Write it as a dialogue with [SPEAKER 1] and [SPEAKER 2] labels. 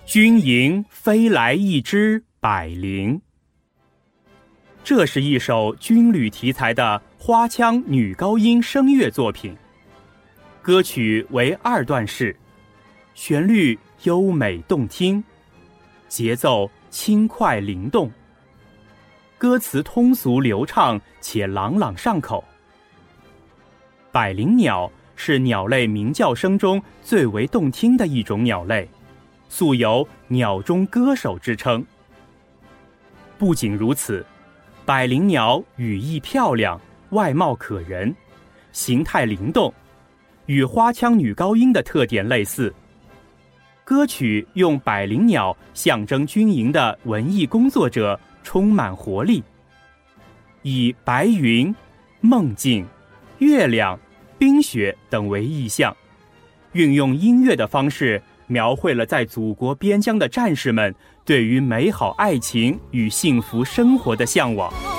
[SPEAKER 1] 军营飞来一只百灵。这是一首军旅题材的花腔女高音声乐作品，歌曲为2段式，旋律优美动听，节奏轻快灵动，歌词通俗流畅且朗朗上口。百灵鸟是鸟类鸣叫声中最为动听的一种鸟类，素有鸟中歌手之称。不仅如此，百灵鸟羽翼漂亮，外貌可人，形态灵动，与花腔女高音的特点类似。歌曲用百灵鸟象征军营的文艺工作者，充满活力，以白云、梦境、月亮、冰雪等为意象，运用音乐的方式描绘了在祖国边疆的战士们对于美好爱情与幸福生活的向往。